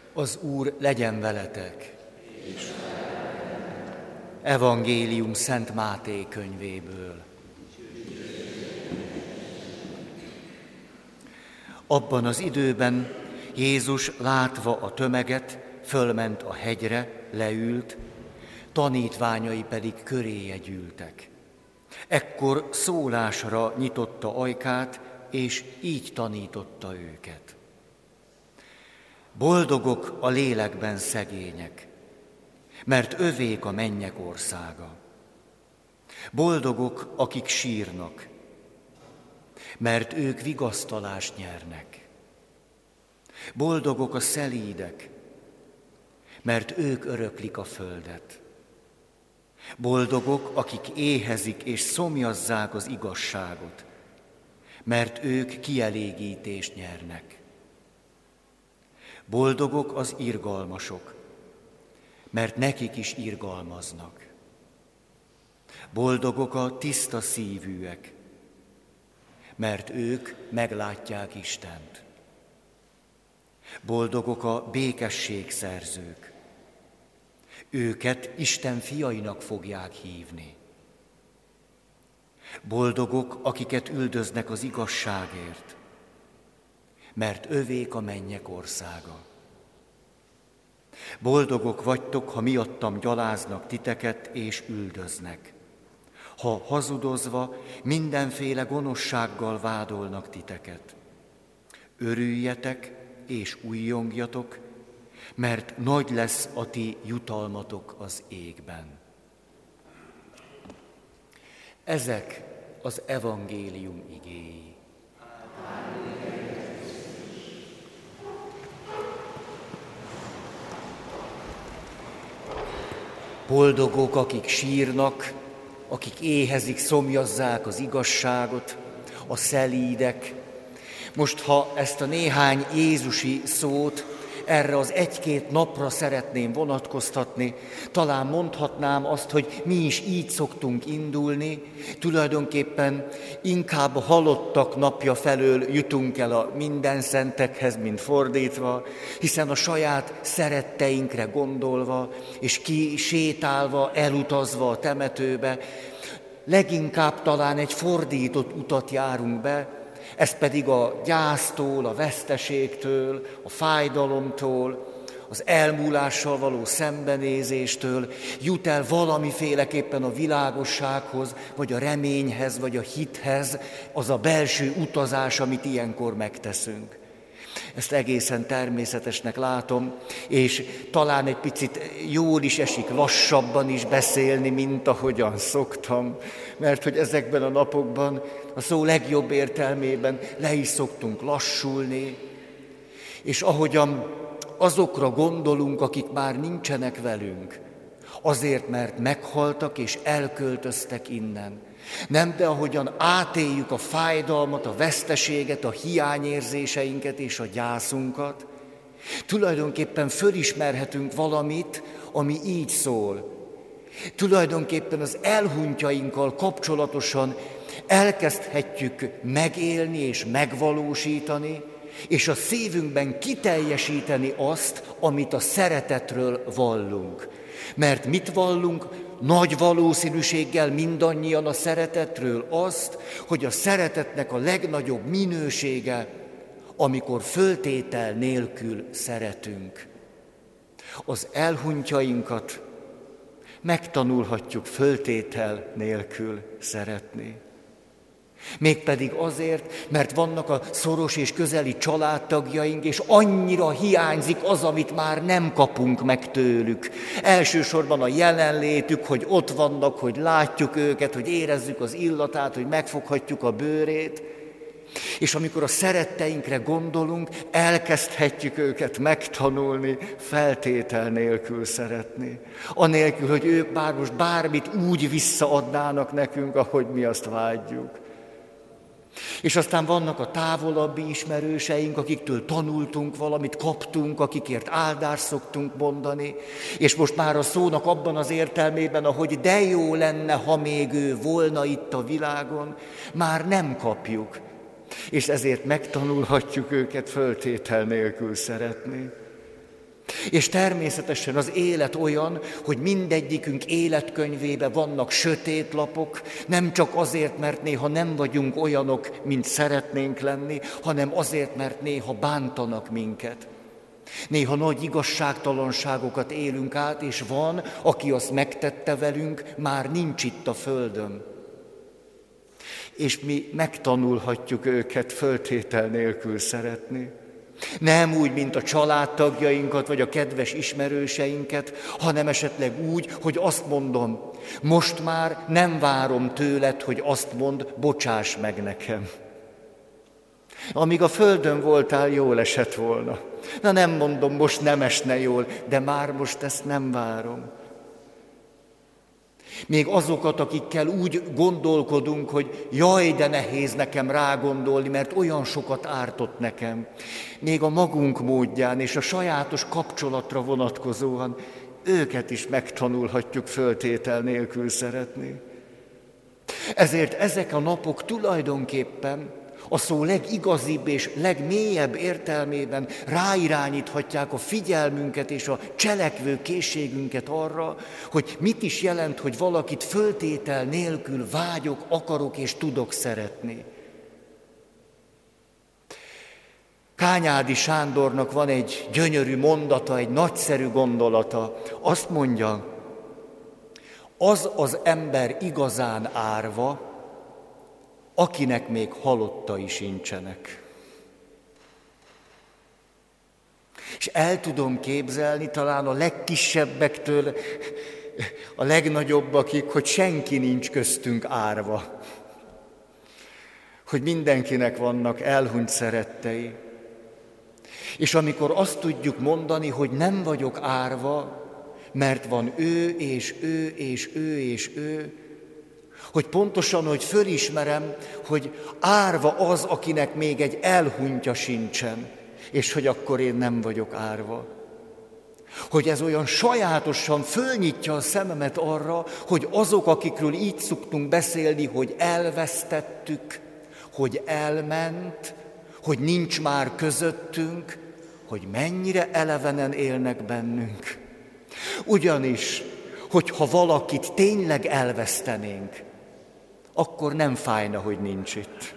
Az Úr legyen veletek! Evangélium Szent Máté könyvéből. Abban az időben Jézus látva a tömeget, fölment a hegyre, leült, tanítványai pedig köréje gyűltek. Ekkor szólásra nyitotta ajkát, és így tanította őket. Boldogok a lélekben szegények, mert övék a mennyek országa. Boldogok, akik sírnak, mert ők vigasztalást nyernek. Boldogok a szelídek, mert ők öröklik a földet. Boldogok, akik éhezik és szomjazzák az igazságot, mert ők kielégítést nyernek. Boldogok az irgalmasok, mert nekik is irgalmaznak. Boldogok a tiszta szívűek, mert ők meglátják Istent. Boldogok a békességszerzők, őket Isten fiainak fogják hívni. Boldogok, akiket üldöznek az igazságért, mert övék a mennyek országa. Boldogok vagytok, ha miattam gyaláznak titeket és üldöznek, ha hazudozva mindenféle gonoszsággal vádolnak titeket. Örüljetek és újjongjatok, mert nagy lesz a ti jutalmatok az égben. Ezek az evangélium igéi. Boldogok, akik sírnak, akik éhezik, szomjazzák az igazságot, a szelídek. Most, ha ezt a néhány jézusi szót erre az egy-két napra szeretném vonatkoztatni, talán mondhatnám azt, hogy mi is így szoktunk indulni, tulajdonképpen inkább a halottak napja felől jutunk el a mindenszentekhez, mint fordítva, hiszen a saját szeretteinkre gondolva, és sétálva, elutazva a temetőbe, leginkább talán egy fordított utat járunk be, ez pedig a gyásztól, a veszteségtől, a fájdalomtól, az elmúlással való szembenézéstől jut el valamiféleképpen a világossághoz, vagy a reményhez, vagy a hithez, az a belső utazás, amit ilyenkor megteszünk. Ezt egészen természetesnek látom, és talán egy picit jól is esik lassabban is beszélni, mint ahogyan szoktam, mert hogy ezekben a napokban a szó legjobb értelmében le is szoktunk lassulni, és ahogyan azokra gondolunk, akik már nincsenek velünk, azért, mert meghaltak és elköltöztek innen. Nem, de ahogyan átéljük a fájdalmat, a veszteséget, a hiányérzéseinket és a gyászunkat, tulajdonképpen fölismerhetünk valamit, ami így szól. Tulajdonképpen az elhunytjainkkal kapcsolatosan elkezdhetjük megélni és megvalósítani, és a szívünkben kiteljesíteni azt, amit a szeretetről vallunk. Mert mit vallunk? Nagy valószínűséggel mindannyian a szeretetről azt, hogy a szeretetnek a legnagyobb minősége, amikor föltétel nélkül szeretünk. Az elhunytjainkat megtanulhatjuk föltétel nélkül szeretni. Mégpedig azért, mert vannak a szoros és közeli családtagjaink, és annyira hiányzik az, amit már nem kapunk meg tőlük. Elsősorban a jelenlétük, hogy ott vannak, hogy látjuk őket, hogy érezzük az illatát, hogy megfoghatjuk a bőrét. És amikor a szeretteinkre gondolunk, elkezdhetjük őket megtanulni, feltétel nélkül szeretni. Anélkül, hogy ők már most bármit úgy visszaadnának nekünk, ahogy mi azt vágyjuk. És aztán vannak a távolabbi ismerőseink, akiktől tanultunk valamit, kaptunk, akikért áldást szoktunk mondani, és most már a szónak abban az értelmében, ahogy de jó lenne, ha még ő volna itt a világon, már nem kapjuk. És ezért megtanulhatjuk őket föltétel nélkül szeretni. És természetesen az élet olyan, hogy mindegyikünk életkönyvében vannak sötét lapok, nem csak azért, mert néha nem vagyunk olyanok, mint szeretnénk lenni, hanem azért, mert néha bántanak minket. Néha nagy igazságtalanságokat élünk át, és van, aki azt megtette velünk, már nincs itt a földön. És mi megtanulhatjuk őket föltétel nélkül szeretni. Nem úgy, mint a családtagjainkat, vagy a kedves ismerőseinket, hanem esetleg úgy, hogy azt mondom, most már nem várom tőled, hogy azt mondd, bocsáss meg nekem. Amíg a földön voltál, jól esett volna. Na nem mondom, most nem esne jól, de már most ezt nem várom. Még azokat, akikkel úgy gondolkodunk, hogy jaj, de nehéz nekem rágondolni, mert olyan sokat ártott nekem. Még a magunk módján és a sajátos kapcsolatra vonatkozóan őket is megtanulhatjuk föltétel nélkül szeretni. Ezért ezek a napok tulajdonképpen a szó legigazibb és legmélyebb értelmében ráirányíthatják a figyelmünket és a cselekvő készségünket arra, hogy mit is jelent, hogy valakit föltétel nélkül vágyok, akarok és tudok szeretni. Kányádi Sándornak van egy gyönyörű mondata, egy nagyszerű gondolata. Azt mondja, az az ember igazán árva, akinek még halottai sincsenek. És el tudom képzelni talán a legkisebbektől a legnagyobbakig, hogy senki nincs köztünk árva. Hogy mindenkinek vannak elhunyt szerettei. És amikor azt tudjuk mondani, hogy nem vagyok árva, mert van ő, és ő, és ő, és ő, hogy pontosan, hogy fölismerem, hogy árva az, akinek még egy elhunytja sincsen, és hogy akkor én nem vagyok árva. Hogy ez olyan sajátosan fölnyitja a szememet arra, hogy azok, akikről így szoktunk beszélni, hogy elvesztettük, hogy elment, hogy nincs már közöttünk, hogy mennyire elevenen élnek bennünk. Ugyanis, hogyha valakit tényleg elvesztenénk, akkor nem fájna, hogy nincs itt.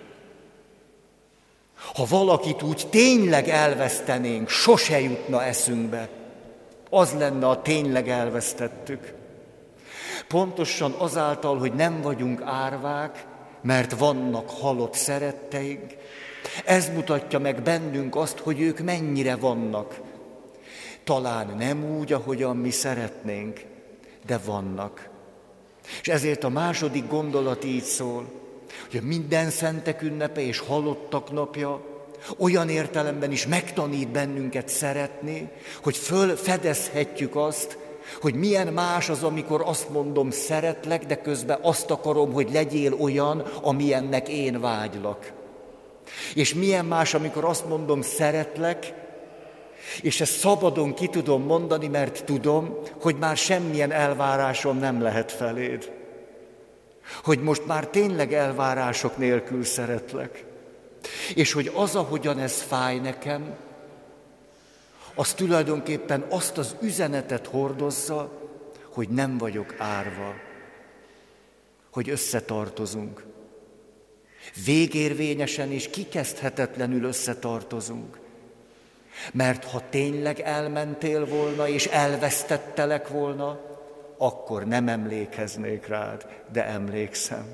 Ha valakit úgy tényleg elvesztenénk, sose jutna eszünkbe, az lenne a tényleg elvesztettük. Pontosan azáltal, hogy nem vagyunk árvák, mert vannak halott szeretteink, ez mutatja meg bennünk azt, hogy ők mennyire vannak. Talán nem úgy, ahogyan mi szeretnénk, de vannak. És ezért a második gondolat így szól, hogy a minden szentek ünnepe és halottak napja olyan értelemben is megtanít bennünket szeretni, hogy fölfedezhetjük azt, hogy milyen más az, amikor azt mondom, szeretlek, de közben azt akarom, hogy legyél olyan, amilyennek én vágylak. És milyen más, amikor azt mondom, szeretlek, és ezt szabadon ki tudom mondani, mert tudom, hogy már semmilyen elvárásom nem lehet feléd. Hogy most már tényleg elvárások nélkül szeretlek. És hogy az, ahogyan ez fáj nekem, az tulajdonképpen azt az üzenetet hordozza, hogy nem vagyok árva, hogy összetartozunk. Végérvényesen és kikezdhetetlenül összetartozunk. Mert ha tényleg elmentél volna és elvesztettelek volna, akkor nem emlékeznék rád, de emlékszem.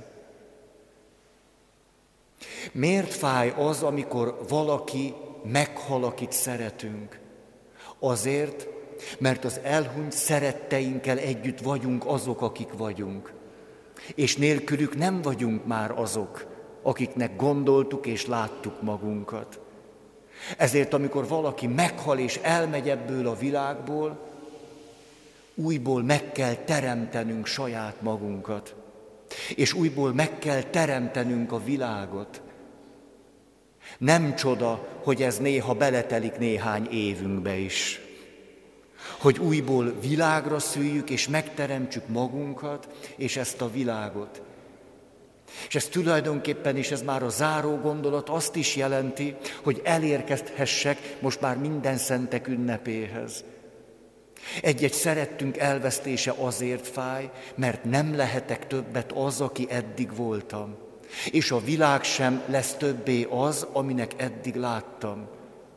Miért fáj az, amikor valaki meghal, akit szeretünk? Azért, mert az elhunyt szeretteinkkel együtt vagyunk azok, akik vagyunk. És nélkülük nem vagyunk már azok, akiknek gondoltuk és láttuk magunkat. Ezért, amikor valaki meghal és elmegy ebből a világból, újból meg kell teremtenünk saját magunkat, és újból meg kell teremtenünk a világot. Nem csoda, hogy ez néha beletelik néhány évünkbe is. Hogy újból világra szüljük, és megteremtsük magunkat, és ezt a világot. És ez tulajdonképpen is, ez már a záró gondolat, azt is jelenti, hogy elérkezhessek most már minden szentek ünnepéhez. Egy-egy szerettünk elvesztése azért fáj, mert nem lehetek többet az, aki eddig voltam. És a világ sem lesz többé az, aminek eddig láttam.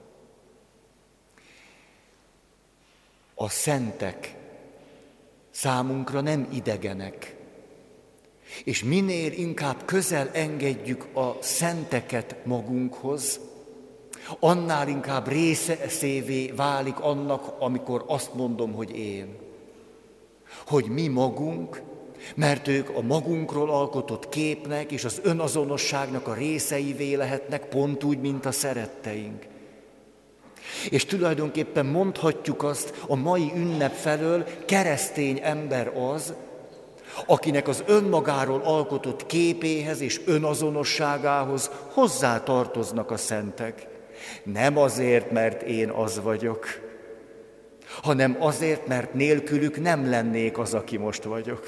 A szentek számunkra nem idegenek. És minél inkább közel engedjük a szenteket magunkhoz, annál inkább részévé válik annak, amikor azt mondom, hogy én. Hogy mi magunk, mert ők a magunkról alkotott képnek és az önazonosságnak a részeivé lehetnek, pont úgy, mint a szeretteink. És tulajdonképpen mondhatjuk azt a mai ünnep felől, keresztény ember az, akinek az önmagáról alkotott képéhez és önazonosságához hozzá tartoznak a szentek. Nem azért, mert én az vagyok, hanem azért, mert nélkülük nem lennék az, aki most vagyok.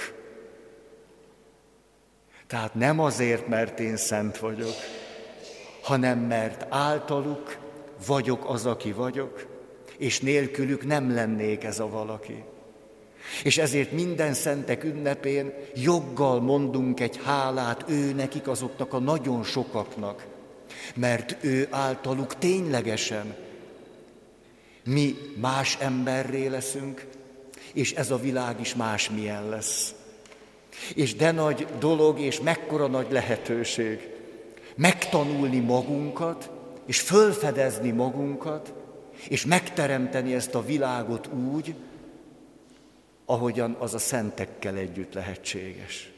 Tehát nem azért, mert én szent vagyok, hanem mert általuk vagyok az, aki vagyok, és nélkülük nem lennék ez a valaki. És ezért minden szentek ünnepén joggal mondunk egy hálát nekik, azoknak a nagyon sokaknak, mert ő általuk ténylegesen mi más emberré leszünk, és ez a világ is másmilyen lesz. És de nagy dolog, és mekkora nagy lehetőség megtanulni magunkat, és fölfedezni magunkat, és megteremteni ezt a világot úgy, ahogyan az a szentekkel együtt lehetséges.